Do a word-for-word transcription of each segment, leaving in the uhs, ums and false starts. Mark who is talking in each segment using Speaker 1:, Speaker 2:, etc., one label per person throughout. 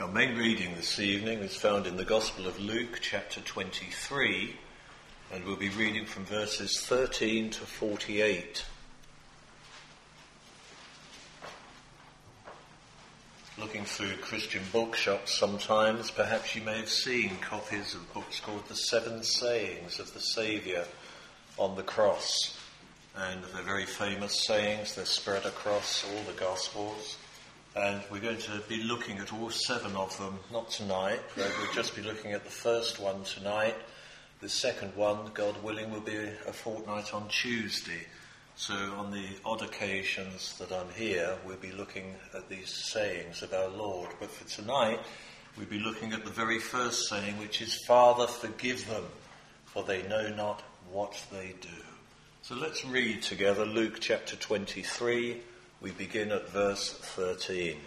Speaker 1: Our main reading this evening is found in the Gospel of Luke, chapter twenty-three, and we'll be reading from verses thirteen to forty-eight. Looking through Christian bookshops sometimes, perhaps you may have seen copies of books called The Seven Sayings of the Saviour on the Cross. And they're very famous sayings, they're spread across all the Gospels. And we're going to be looking at all seven of them, not tonight, but we'll just be looking at the first one tonight. The second one, God willing, will be a fortnight on Tuesday. So on the odd occasions that I'm here, we'll be looking at these sayings of our Lord. But for tonight, we'll be looking at the very first saying, which is, Father, forgive them, for they know not what they do. So let's read together Luke chapter twenty-three. We begin at verse thirteen.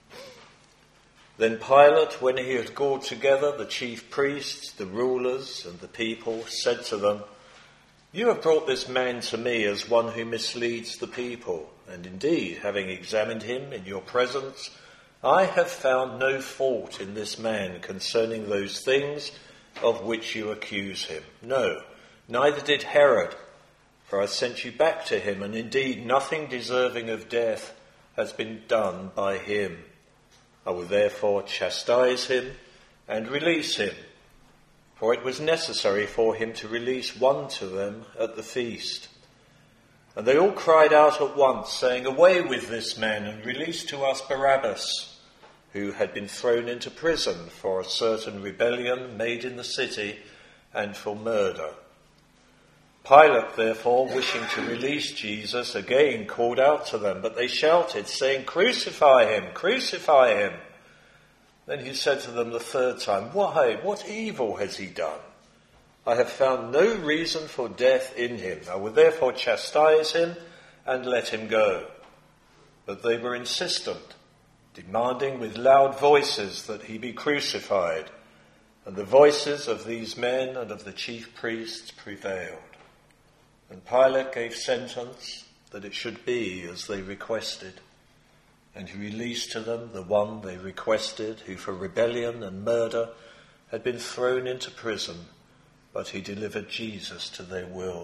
Speaker 1: Then Pilate, when he had called together the chief priests, the rulers, and the people, said to them, You have brought this man to me as one who misleads the people, and indeed, having examined him in your presence, I have found no fault in this man concerning those things of which you accuse him. No, neither did Herod. For I sent you back to him, and indeed nothing deserving of death has been done by him. I will therefore chastise him and release him, for it was necessary for him to release one to them at the feast. And they all cried out at once, saying, Away with this man, and release to us Barabbas, who had been thrown into prison for a certain rebellion made in the city and for murder. Pilate, therefore, wishing to release Jesus, again called out to them, but they shouted, saying, Crucify him, crucify him. Then he said to them the third time, Why, what evil has he done? I have found no reason for death in him. I will therefore chastise him and let him go. But they were insistent, demanding with loud voices that he be crucified. And the voices of these men and of the chief priests prevailed. And Pilate gave sentence that it should be as they requested. And he released to them the one they requested, who for rebellion and murder had been thrown into prison, but he delivered Jesus to their will.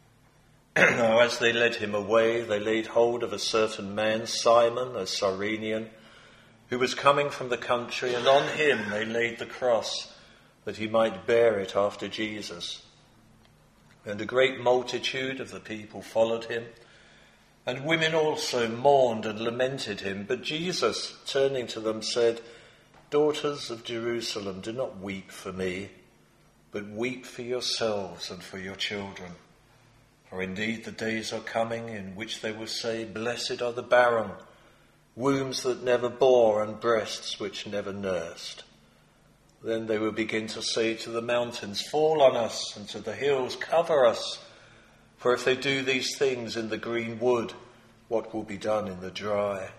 Speaker 1: Now as they led him away, they laid hold of a certain man, Simon, a Cyrenian, who was coming from the country, and on him they laid the cross, that he might bear it after Jesus. And a great multitude of the people followed him, and women also mourned and lamented him. But Jesus, turning to them, said, Daughters of Jerusalem, do not weep for me, but weep for yourselves and for your children. For indeed the days are coming in which they will say, Blessed are the barren, wombs that never bore and breasts which never nursed. Then they will begin to say to the mountains, Fall on us, and to the hills, Cover us. For if they do these things in the green wood, what will be done in the dry?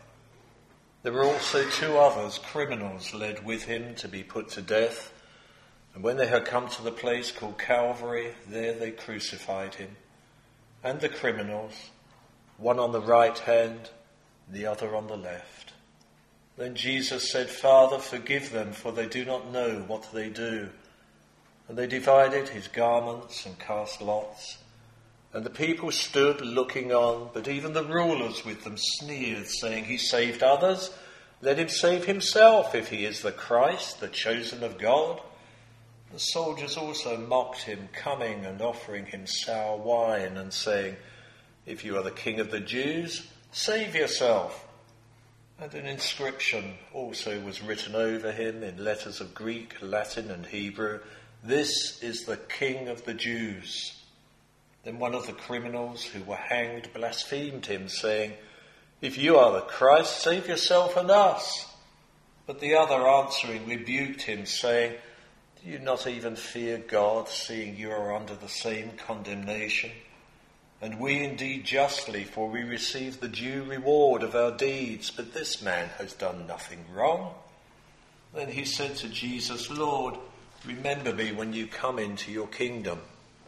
Speaker 1: There were also two others, criminals, led with him to be put to death. And when they had come to the place called Calvary, there they crucified him, and the criminals, one on the right hand, the other on the left. Then Jesus said, Father, forgive them, for they do not know what they do. And they divided his garments and cast lots. And the people stood looking on, but even the rulers with them sneered, saying, He saved others, let him save himself, if he is the Christ, the chosen of God. The soldiers also mocked him, coming and offering him sour wine, and saying, If you are the King of the Jews, save yourself. And an inscription also was written over him in letters of Greek, Latin, and Hebrew, This is the King of the Jews. Then one of the criminals who were hanged blasphemed him, saying, If you are the Christ, save yourself and us. But the other answering rebuked him, saying, Do you not even fear God, seeing you are under the same condemnation? And we indeed justly, for we receive the due reward of our deeds, but this man has done nothing wrong. Then he said to Jesus, Lord, remember me when you come into your kingdom.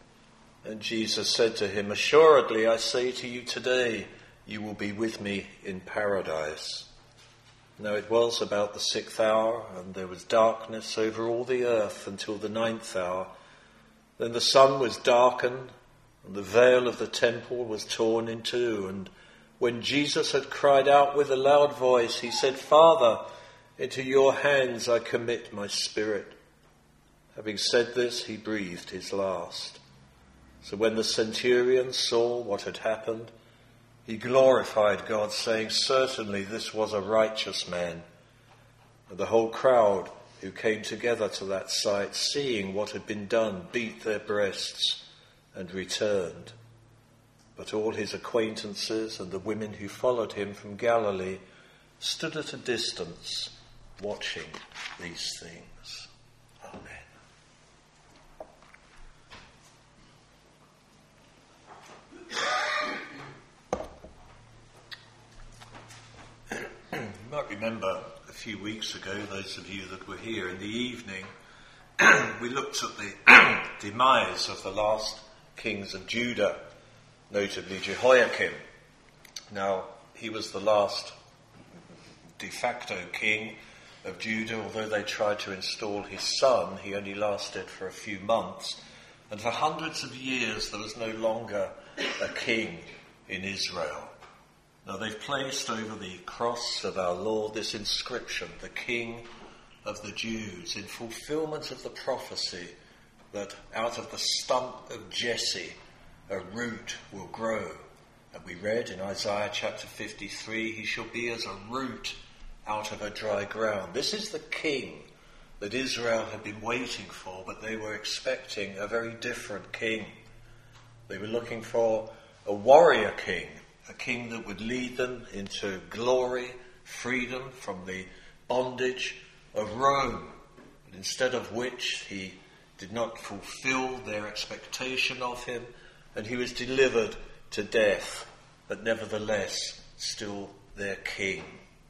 Speaker 1: And Jesus said to him, Assuredly I say to you today, you will be with me in paradise. Now it was about the sixth hour, and there was darkness over all the earth until the ninth hour. Then the sun was darkened, and the veil of the temple was torn in two. And when Jesus had cried out with a loud voice, he said, "Father, into your hands I commit my spirit." Having said this, he breathed his last. So when the centurion saw what had happened, he glorified God, saying, "Certainly this was a righteous man." And the whole crowd who came together to that sight, seeing what had been done, beat their breasts and returned. But all his acquaintances and the women who followed him from Galilee stood at a distance, watching these things. Amen. You might remember a few weeks ago, those of you that were here in the evening, we looked at the demise of the last kings of Judah, notably Jehoiakim. Now, he was the last de facto king of Judah. Although they tried to install his son, he only lasted for a few months. And for hundreds of years, there was no longer a king in Israel. Now, they've placed over the cross of our Lord this inscription, "The King of the Jews," in fulfillment of the prophecy that out of the stump of Jesse a root will grow. And we read in Isaiah chapter fifty-three, "He shall be as a root out of a dry ground." This is the king that Israel had been waiting for, but they were expecting a very different king. They were looking for a warrior king, a king that would lead them into glory, freedom from the bondage of Rome, and instead of which he did not fulfill their expectation of him, and he was delivered to death, but nevertheless still their king.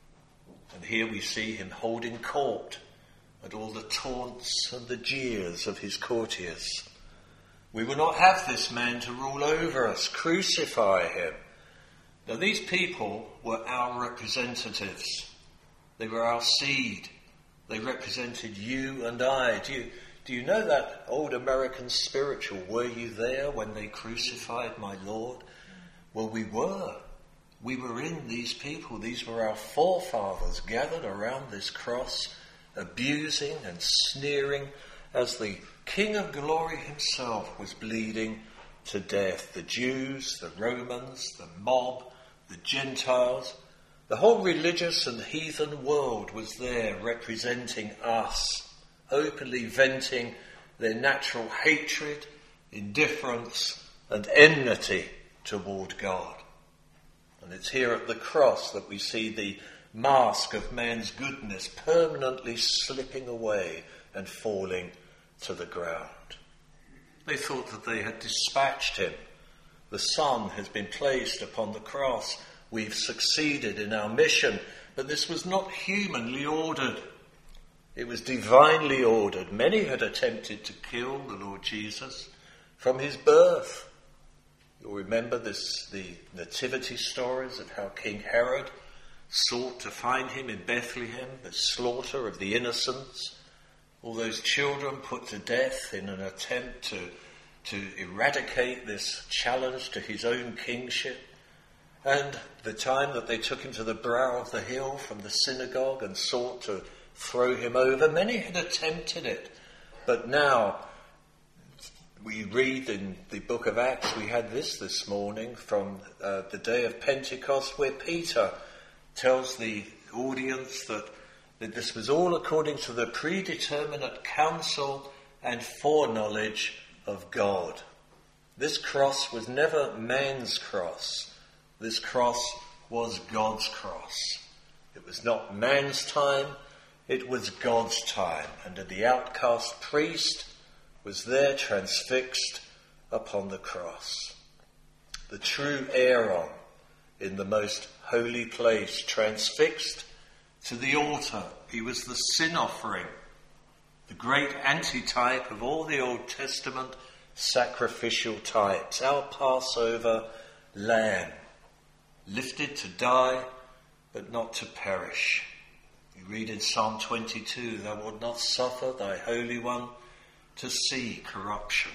Speaker 1: And here we see him holding court, and all the taunts and the jeers of his courtiers. "We will not have this man to rule over us. Crucify him." Now, these people were our representatives. They were our seed. They represented you and I. Do you, do you know that old American spiritual, "Were you there when they crucified my Lord?" Well, we were. We were in these people. These were our forefathers gathered around this cross, abusing and sneering as the King of Glory himself was bleeding to death. The Jews, the Romans, the mob, the Gentiles, the whole religious and heathen world was there representing us, openly venting their natural hatred, indifference and enmity toward God. And it's here at the cross that we see the mask of man's goodness permanently slipping away and falling to the ground. They thought that they had dispatched him. The Son has been placed upon the cross. We've succeeded in our mission. But this was not humanly ordered. It was divinely ordered. Many had attempted to kill the Lord Jesus from his birth. You'll remember this, the nativity stories of how King Herod sought to find him in Bethlehem, the slaughter of the innocents, all those children put to death in an attempt to, to eradicate this challenge to his own kingship. And the time that they took him to the brow of the hill from the synagogue and sought to throw him over, many had attempted it. But now, we read in the book of Acts, we had this this morning from uh, the day of Pentecost, where Peter tells the audience that, that this was all according to the predeterminate counsel and foreknowledge of God. This cross was never man's cross. This cross was God's cross. It was not man's time, it was God's time. And the outcast priest was there transfixed upon the cross. The true Aaron in the most holy place, transfixed to the altar. He was the sin offering, the great antitype of all the Old Testament sacrificial types. Our Passover lamb, lifted to die, but not to perish. We read in Psalm twenty-two, "Thou wilt not suffer thy Holy One to see corruption."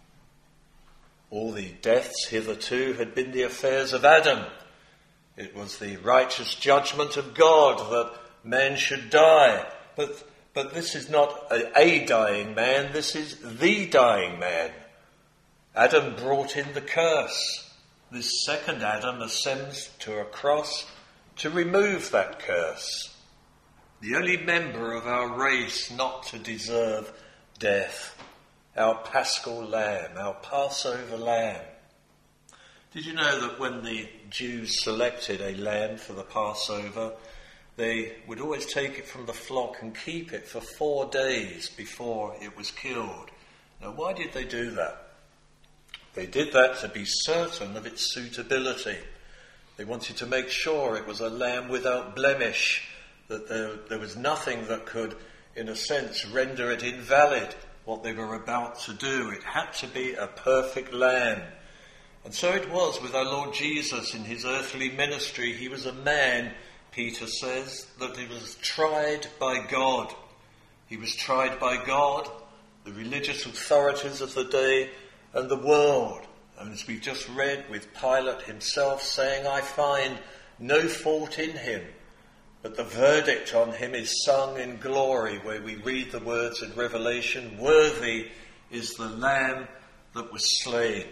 Speaker 1: All the deaths hitherto had been the affairs of Adam. It was the righteous judgment of God that man should die. But, but this is not a, a dying man, this is the dying man. Adam brought in the curse. This second Adam ascends to a cross to remove that curse. The only member of our race not to deserve death. Our Paschal Lamb, our Passover Lamb. Did you know that when the Jews selected a lamb for the Passover, they would always take it from the flock and keep it for four days before it was killed? Now, why did they do that? They did that to be certain of its suitability. They wanted to make sure it was a lamb without blemish, that there, there was nothing that could, in a sense, render it invalid, what they were about to do. It had to be a perfect lamb. And so it was with our Lord Jesus in his earthly ministry. He was a man, Peter says, that he was tried by God. He was tried by God, the religious authorities of the day, and the world. And as we've just read, with Pilate himself saying, "I find no fault in him," but the verdict on him is sung in glory, where we read the words in Revelation, "Worthy is the Lamb that was slain."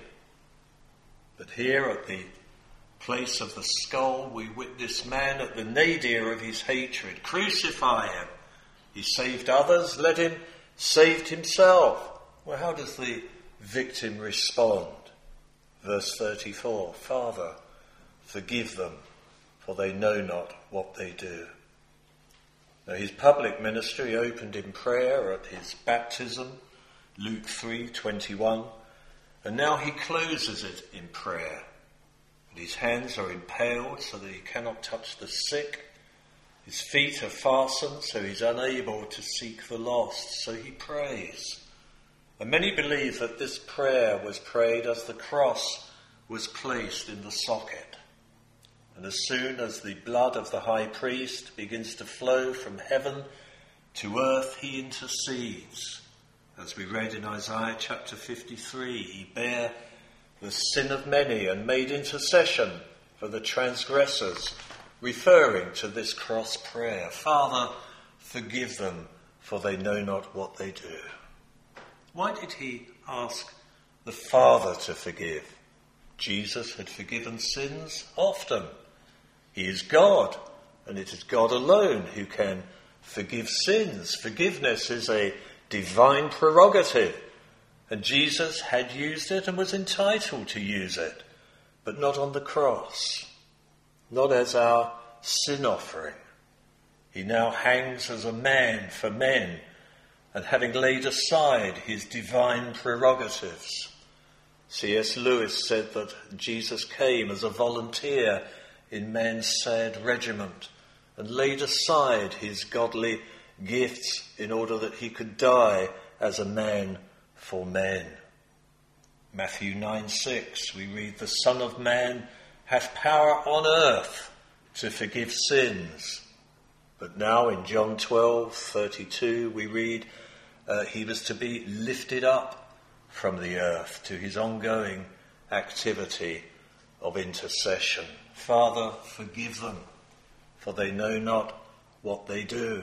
Speaker 1: But here at the place of the skull, we witness man at the nadir of his hatred. Crucify him. He saved others, let him save himself. Well, how does the victim respond? Verse thirty-four, "Father, forgive them, for they know not what they do." Now, his public ministry opened in prayer at his baptism, Luke three twenty-one, and now he closes it in prayer. And his hands are impaled so that he cannot touch the sick. His feet are fastened so he's unable to seek the lost. So he prays. And many believe that this prayer was prayed as the cross was placed in the socket. And as soon as the blood of the high priest begins to flow from heaven to earth, he intercedes. As we read in Isaiah chapter fifty-three, he bare the sin of many and made intercession for the transgressors, referring to this cross prayer. Father, forgive them, for they know not what they do. Why did he ask the Father to forgive? Jesus had forgiven sins often. He is God, and it is God alone who can forgive sins. Forgiveness is a divine prerogative, and Jesus had used it and was entitled to use it, but not on the cross, not as our sin offering. He now hangs as a man for men, and having laid aside his divine prerogatives. C S Lewis said that Jesus came as a volunteer in man's sad regiment and laid aside his godly gifts in order that he could die as a man for men. Matthew nine six, we read, "The Son of Man hath power on earth to forgive sins." But now in John twelve thirty-two, we read uh, he was to be lifted up from the earth to his ongoing activity of intercession. Father, forgive them, for they know not what they do.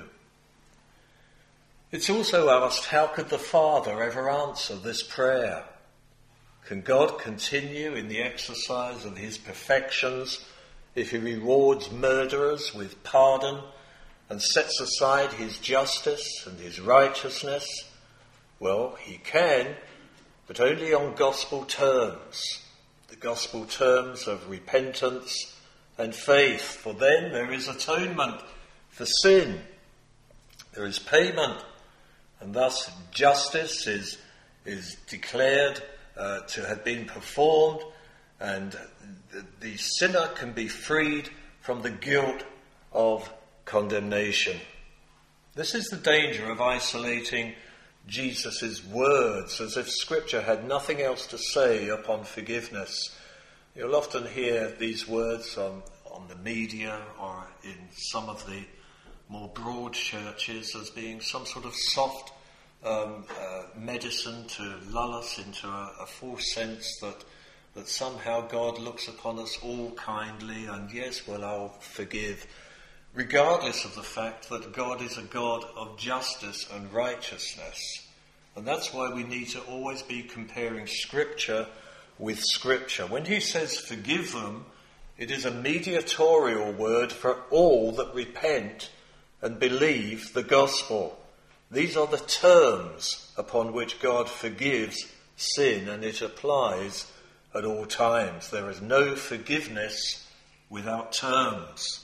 Speaker 1: It's also asked, how could the Father ever answer this prayer? Can God continue in the exercise of his perfections if he rewards murderers with pardon and sets aside his justice and his righteousness? Well, he can, but only on gospel terms, the gospel terms of repentance and faith. For then there is atonement for sin, there is payment, and thus justice is, is declared uh, to have been performed, and the, the sinner can be freed from the guilt of condemnation. This is the danger of isolating Jesus' words as if Scripture had nothing else to say upon forgiveness. You'll often hear these words on, on the media or in some of the more broad churches as being some sort of soft um, uh, medicine to lull us into a, a false sense that that somehow God looks upon us all kindly and yes, well, I'll forgive, regardless of the fact that God is a God of justice and righteousness. And that's why we need to always be comparing Scripture with Scripture. When he says forgive them, it is a mediatorial word for all that repent and believe the gospel. These are the terms upon which God forgives sin, and it applies at all times. There is no forgiveness without terms.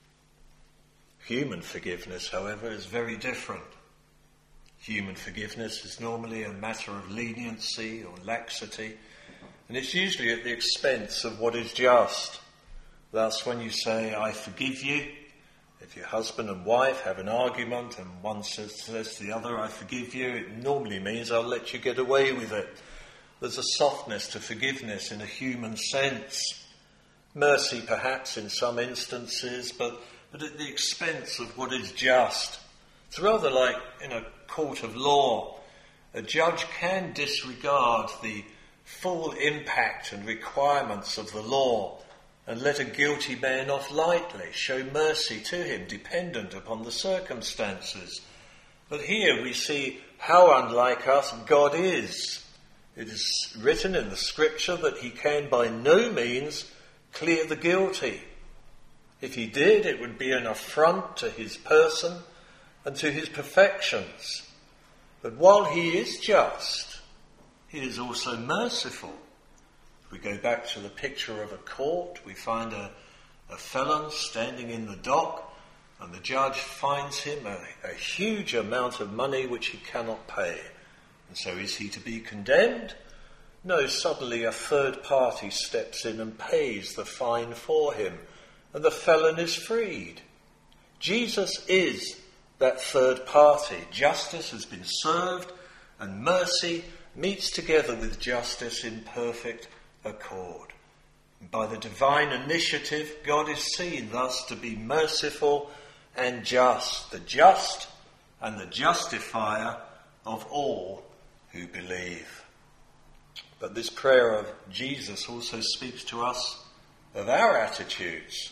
Speaker 1: Human forgiveness, however, is very different. Human forgiveness is normally a matter of leniency or laxity, and it's usually at the expense of what is just. Thus, when you say, I forgive you, if your husband and wife have an argument and one says, says to the other, I forgive you, it normally means I'll let you get away with it. There's a softness to forgiveness in a human sense. Mercy, perhaps, in some instances, but, but at the expense of what is just. It's rather like in a court of law. A judge can disregard the full impact and requirements of the law and let a guilty man off lightly, show mercy to him, dependent upon the circumstances. But here we see how unlike us God is. It is written in the Scripture that he can by no means clear the guilty. If he did, it would be an affront to his person and to his perfections. But while he is just, he is also merciful. If we go back to the picture of a court, we find a, a felon standing in the dock, and the judge fines him a, a huge amount of money which he cannot pay. And so is he to be condemned? No, suddenly a third party steps in and pays the fine for him, and the felon is freed. Jesus is that third party. Justice has been served, and mercy meets together with justice in perfect accord. And by the divine initiative, God is seen thus to be merciful and just, the just and the justifier of all who believe. But this prayer of Jesus also speaks to us of our attitudes.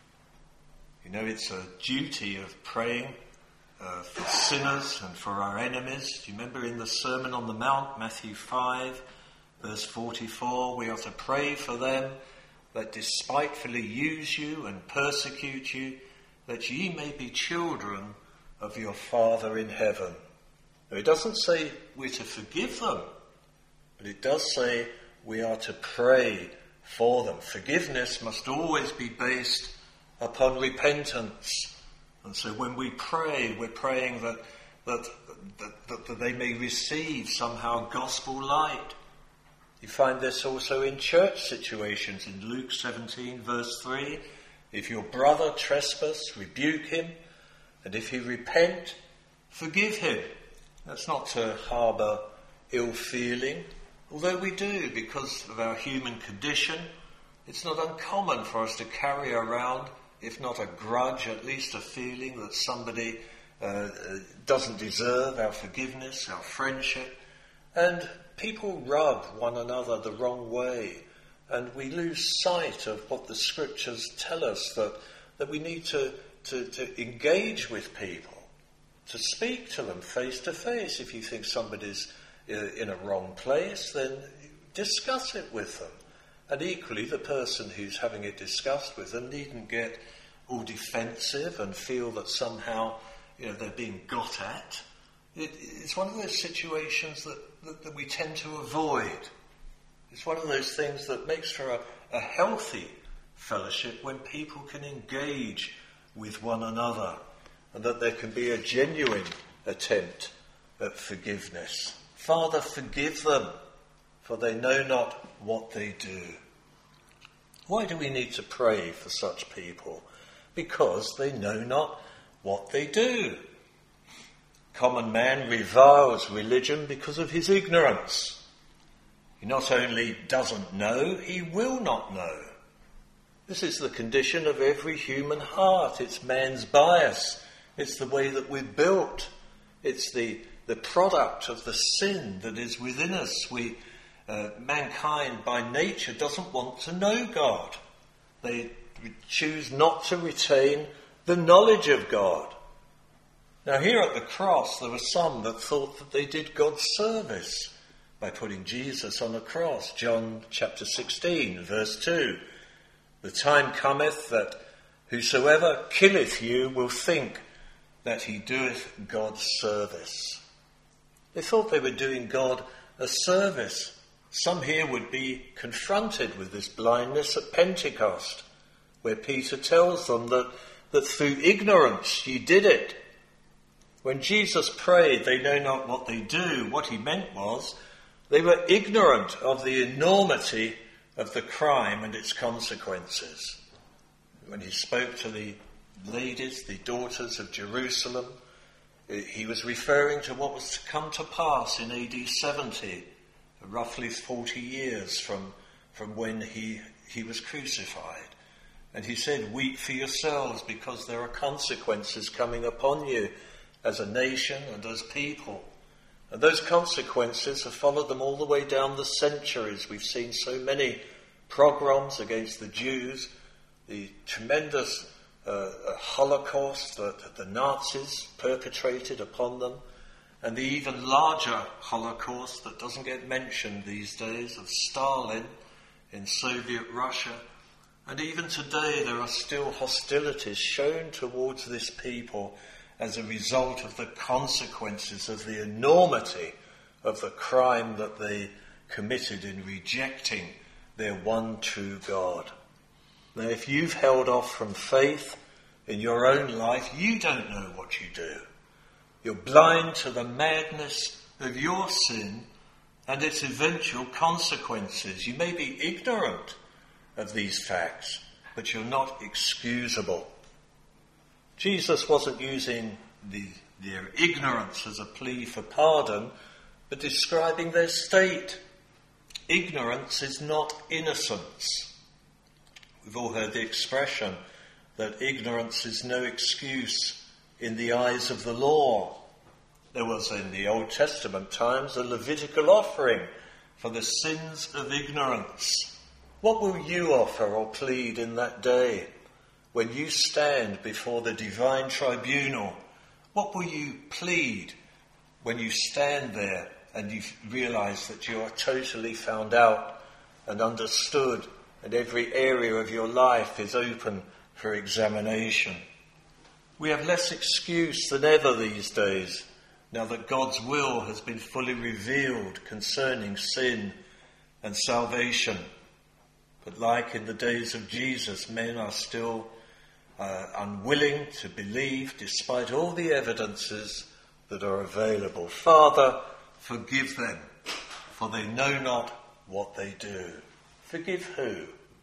Speaker 1: You know, it's a duty of praying uh, for sinners and for our enemies. Do you remember in the Sermon on the Mount, Matthew five, verse forty-four, we are to pray for them that despitefully use you and persecute you, that ye may be children of your Father in heaven. Now, it doesn't say we're to forgive them, but it does say we are to pray for them. Forgiveness must always be based upon repentance. And so when we pray, we're praying that that, that, that, that they may receive somehow gospel light. You find this also in church situations. In Luke seventeen, verse three, if your brother trespass, rebuke him, and if he repent, forgive him. That's not to harbour ill feeling, although we do because of our human condition. It's not uncommon for us to carry around, if not a grudge, at least a feeling that somebody uh, doesn't deserve our forgiveness, our friendship. And people rub one another the wrong way, and we lose sight of what the Scriptures tell us, that, that we need to, to, to engage with people, to speak to them face to face. If you think somebody's in a wrong place, then discuss it with them. And equally, the person who's having it discussed with them needn't get all defensive and feel that somehow, you know, they're being got at. It, it's one of those situations that, that, that we tend to avoid. It's one of those things that makes for a, a healthy fellowship when people can engage with one another, and that there can be a genuine attempt at forgiveness. Father, forgive them, for they know not what they do. Why do we need to pray for such people? Because they know not what they do. Common man reviles religion because of his ignorance. He not only doesn't know, he will not know. This is the condition of every human heart. It's man's bias. It's the way that we're built. It's the, the product of the sin that is within us. We, uh, mankind by nature doesn't want to know God. They choose not to retain the knowledge of God. Now here at the cross there were some that thought that they did God's service by putting Jesus on a cross. John chapter sixteen verse two. The time cometh that whosoever killeth you will think that he doeth God's service. They thought they were doing God a service. Some here would be confronted with this blindness at Pentecost, where Peter tells them that, that through ignorance ye did it. When Jesus prayed, they know not what they do, what he meant was they were ignorant of the enormity of the crime and its consequences. When he spoke to the ladies, the daughters of Jerusalem, he was referring to what was to come to pass in A D seventy, roughly forty years from, from when he, he was crucified. And he said, weep for yourselves because there are consequences coming upon you as a nation and as people. And those consequences have followed them all the way down the centuries. We've seen so many pogroms against the Jews, the tremendous uh, Holocaust that the Nazis perpetrated upon them, and the even larger Holocaust that doesn't get mentioned these days of Stalin in Soviet Russia. And even today there are still hostilities shown towards this people as a result of the consequences of the enormity of the crime that they committed in rejecting their one true God. Now, if you've held off from faith in your own life, you don't know what you do. You're blind to the madness of your sin and its eventual consequences. You may be ignorant of these facts, but you're not excusable. Jesus wasn't using the, their ignorance as a plea for pardon, but describing their state. Ignorance is not innocence. We've all heard the expression that ignorance is no excuse in the eyes of the law. There was in the Old Testament times a Levitical offering for the sins of ignorance. What will you offer or plead in that day when you stand before the divine tribunal? What will you plead when you stand there and you realise that you are totally found out and understood and every area of your life is open for examination? We have less excuse than ever these days, now that God's will has been fully revealed concerning sin and salvation. But like in the days of Jesus, men are still uh, unwilling to believe despite all the evidences that are available. Father, forgive them, for they know not what they do. Forgive who?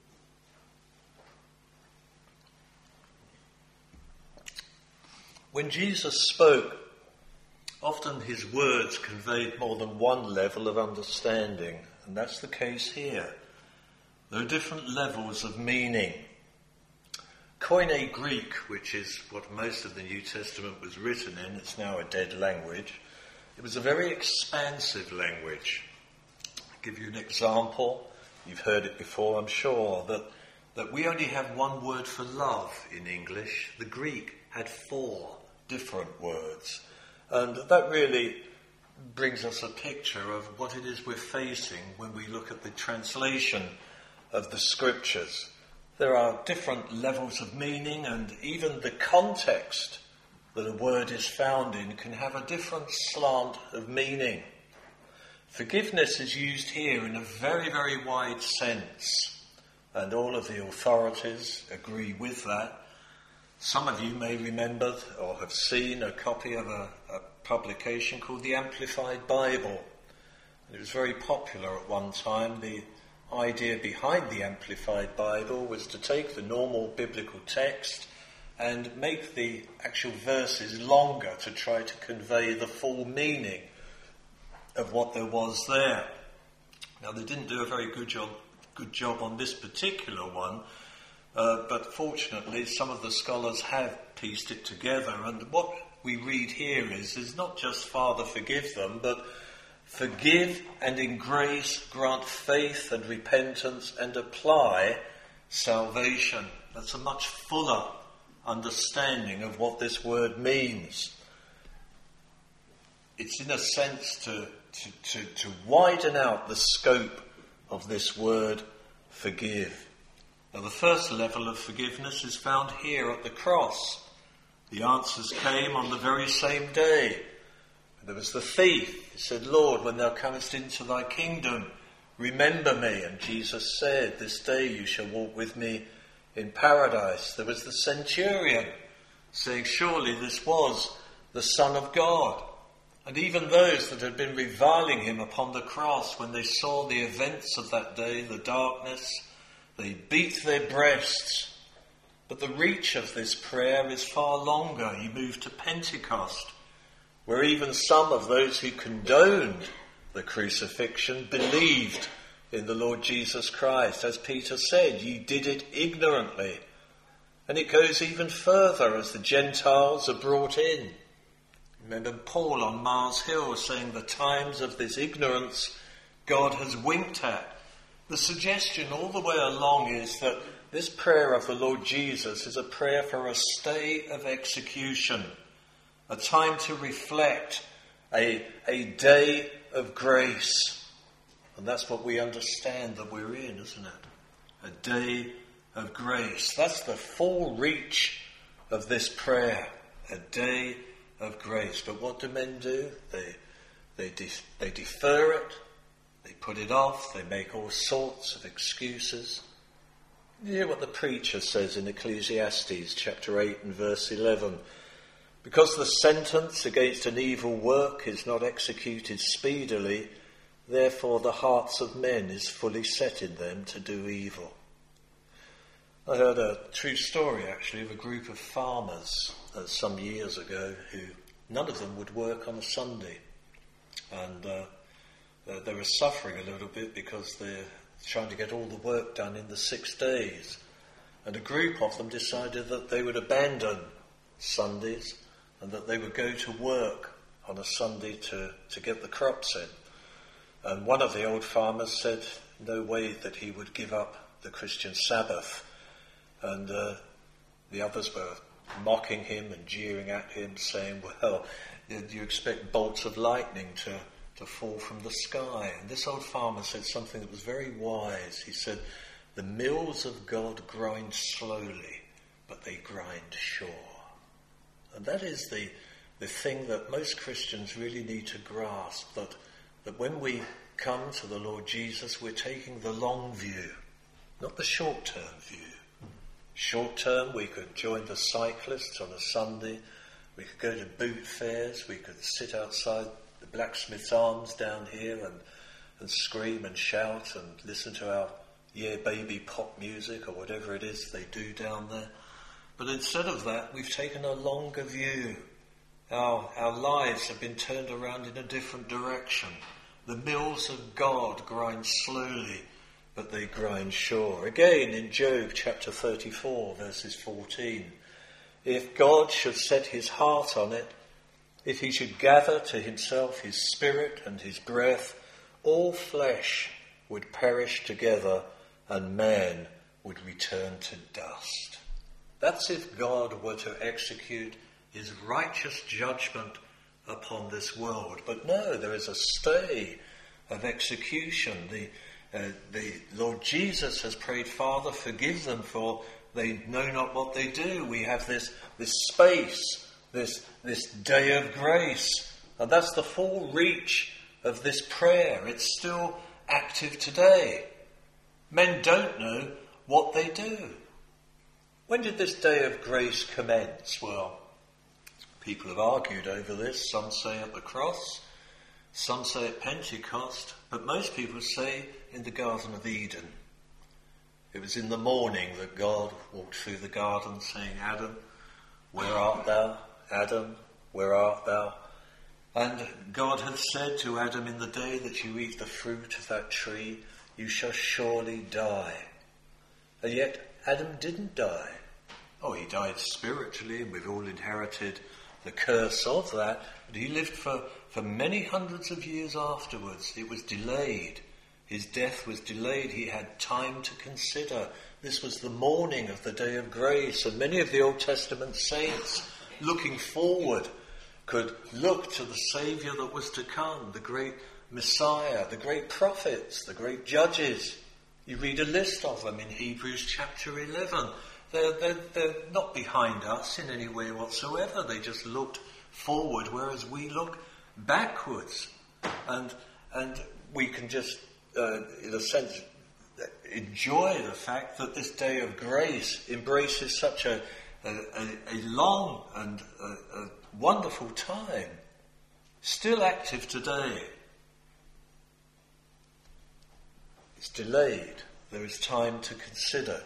Speaker 1: When Jesus spoke, often his words conveyed more than one level of understanding, and that's the case here. There are different levels of meaning. Koine Greek, which is what most of the New Testament was written in, it's now a dead language. It was a very expansive language. I'll give you an example. You've heard it before, I'm sure, that, that we only have one word for love in English. The Greek had four different words. And that really brings us a picture of what it is we're facing when we look at the translation of the scriptures. There are different levels of meaning, and even the context that a word is found in can have a different slant of meaning. Forgiveness is used here in a very, very wide sense, and all of the authorities agree with that. Some of you may remember or have seen a copy of a, a publication called the Amplified Bible. It was very popular at one time. The idea behind the Amplified Bible was to take the normal biblical text and make the actual verses longer to try to convey the full meaning of what there was there. Now, they didn't do a very good job, good job on this particular one, Uh, but fortunately, some of the scholars have pieced it together. And what we read here is, is not just Father, forgive them, but forgive and in grace grant faith and repentance and apply salvation. That's a much fuller understanding of what this word means. It's in a sense to, to, to, to widen out the scope of this word forgive. Now, the first level of forgiveness is found here at the cross. The answers came on the very same day. There was the thief. He said, Lord, when thou comest into thy kingdom, remember me. And Jesus said, this day you shall walk with me in paradise. There was the centurion saying, surely this was the Son of God. And even those that had been reviling him upon the cross, when they saw the events of that day, the darkness, they beat their breasts. But the reach of this prayer is far longer. You move to Pentecost, where even some of those who condoned the crucifixion believed in the Lord Jesus Christ. As Peter said, you did it ignorantly. And it goes even further as the Gentiles are brought in. Remember Paul on Mars Hill saying the times of this ignorance God has winked at. The suggestion all the way along is that this prayer of the Lord Jesus is a prayer for a stay of execution, a time to reflect, a, a day of grace. And that's what we understand that we're in, isn't it? A day of grace. That's the full reach of this prayer, a day of grace. But what do men do? They, they, de- they defer it, they put it off, they make all sorts of excuses. You hear what the preacher says in Ecclesiastes chapter eight and verse eleven. Because the sentence against an evil work is not executed speedily, therefore the hearts of men is fully set in them to do evil. I heard a true story actually of a group of farmers uh, some years ago who none of them would work on a Sunday. And uh, they were suffering a little bit because they're trying to get all the work done in the six days. And a group of them decided that they would abandon Sundays and that they would go to work on a Sunday to, to get the crops in. And one of the old farmers said no way that he would give up the Christian Sabbath. And uh, the others were mocking him and jeering at him, saying, well, do you expect bolts of lightning to, to fall from the sky? And this old farmer said something that was very wise. He said, the mills of God grind slowly, but they grind sure. And that is the, the thing that most Christians really need to grasp, that, that when we come to the Lord Jesus, we're taking the long view, not the short-term view. Short term, we could join the cyclists on a Sunday, we could go to boot fairs, we could sit outside the Blacksmith's Arms down here and, and scream and shout and listen to our Yeah Baby pop music or whatever it is they do down there. But instead of that, we've taken a longer view. Our, our lives have been turned around in a different direction. The mills of God grind slowly, but they grind sure. Again, in Job chapter thirty-four, verses fourteen, if God should set his heart on it, if he should gather to himself his spirit and his breath, all flesh would perish together and man would return to dust. That's if God were to execute his righteous judgment upon this world. But no, there is a stay of execution. The Uh, the Lord Jesus has prayed, Father, forgive them, for they know not what they do. We have this, this space, this, this day of grace. And that's the full reach of this prayer. It's still active today. Men don't know what they do. When did this day of grace commence? Well, people have argued over this. Some say at the cross, some say at Pentecost, but most people say in the Garden of Eden. It was in the morning that God walked through the garden saying, Adam, where art thou? Adam, where art thou? And God had said to Adam, in the day that you eat the fruit of that tree, you shall surely die. And yet Adam didn't die. Oh, he died spiritually, and we've all inherited the curse of that, but he lived for, for many hundreds of years afterwards. It was delayed. His death was delayed. He had time to consider. This was the morning of the day of grace, and many of the Old Testament saints, looking forward, could look to the Saviour that was to come, the great Messiah, the great prophets, the great judges. You read a list of them in Hebrews chapter eleven. They're, they're, they're not behind us in any way whatsoever. They just looked forward, whereas we look backwards. And and we can just, uh, in a sense, enjoy the fact that this day of grace embraces such a, a, a long and a, a wonderful time. Still active today. It's delayed. There is time to consider.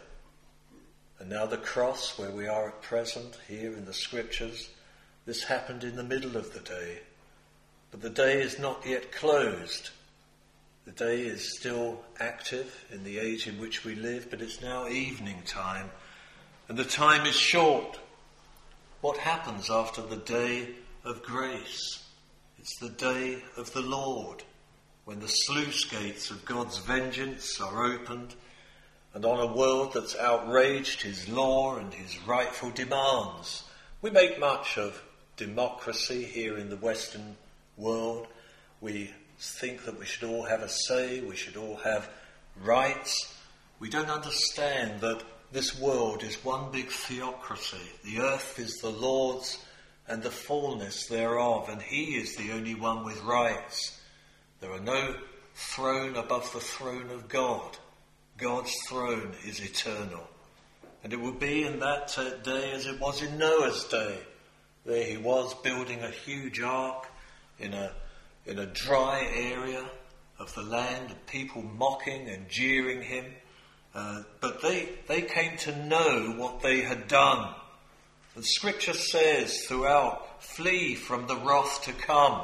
Speaker 1: And now the cross, where we are at present, here in the Scriptures, this happened in the middle of the day. But the day is not yet closed. The day is still active in the age in which we live, but it's now evening time. And the time is short. What happens after the day of grace? It's the day of the Lord, when the sluice gates of God's vengeance are opened, and on a world that's outraged his law and his rightful demands. We make much of democracy here in the Western world. We think that we should all have a say, we should all have rights. We don't understand that this world is one big theocracy. The earth is the Lord's and the fullness thereof, and he is the only one with rights. There are no throne above the throne of God. God's throne is eternal. And it will be in that day as it was in Noah's day. There he was building a huge ark in a in a dry area of the land, and people mocking and jeering him. Uh, but they, they came to know what they had done. The Scripture says throughout, flee from the wrath to come.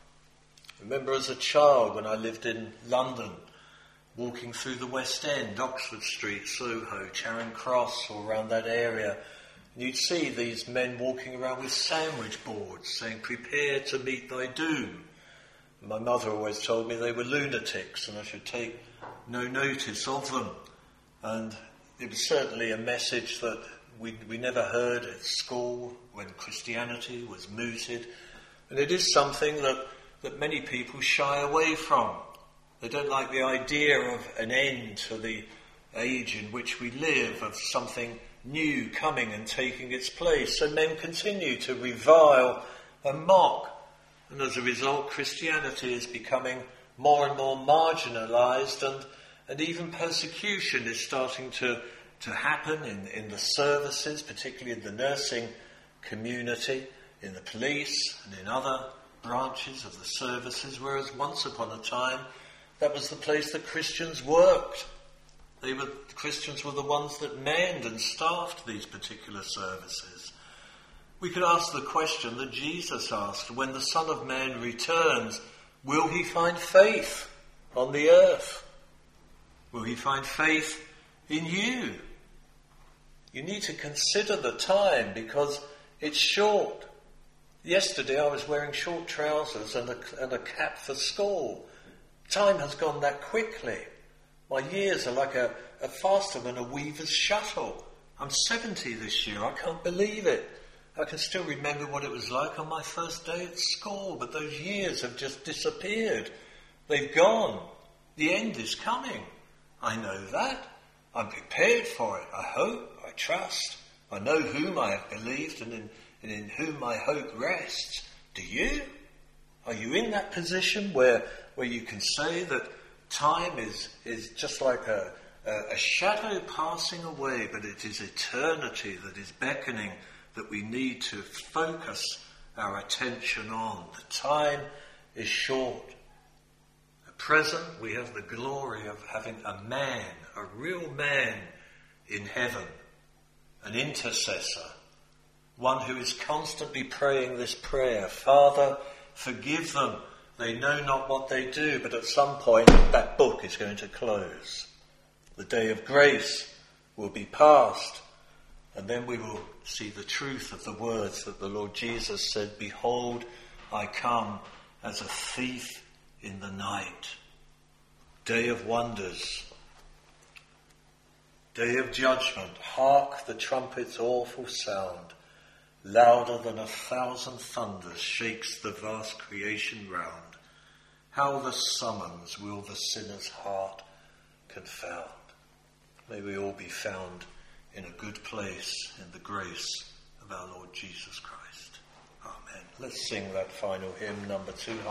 Speaker 1: I remember as a child when I lived in London, walking through the West End, Oxford Street, Soho, Charing Cross, or around that area, and you'd see these men walking around with sandwich boards saying, prepare to meet thy doom. And my mother always told me they were lunatics and I should take no notice of them. And it was certainly a message that we, we never heard at school when Christianity was mooted. And it is something that, that many people shy away from. They don't like the idea of an end to the age in which we live, of something new coming and taking its place. So men continue to revile and mock. And as a result, Christianity is becoming more and more marginalised, and, and even persecution is starting to, to happen in, in the services, particularly in the nursing community, in the police and in other branches of the services, whereas once upon a time that was the place that Christians worked. They were, Christians were the ones that manned and staffed these particular services. We could ask the question that Jesus asked, when the Son of Man returns, will he find faith on the earth? Will he find faith in you? You need to consider the time because it's short. Yesterday I was wearing short trousers and a, and a cap for school. Time has gone that quickly. My years are like a, a faster than a weaver's shuttle. I'm seventy this year. I can't believe it. I can still remember what it was like on my first day at school, but those years have just disappeared. They've gone. The end is coming. I know that. I'm prepared for it. I hope. I trust. I know whom I have believed and in, and in whom my hope rests. Do you? Are you in that position where where you can say that time is, is just like a, a, a shadow passing away, but it is eternity that is beckoning, that we need to focus our attention on? The time is short. At present, we have the glory of having a man, a real man in heaven, an intercessor, one who is constantly praying this prayer, Father, forgive them, they know not what they do. But at some point that book is going to close. The day of grace will be past, and then we will see the truth of the words that the Lord Jesus said, "Behold, I come as a thief in the night." Day of wonders, day of judgment. Hark, the trumpet's awful sound, louder than a thousand thunders, shakes the vast creation round. How the summons will the sinner's heart confound. May we all be found in a good place in the grace of our Lord Jesus Christ. Amen. Let's sing that final hymn, number two hundred.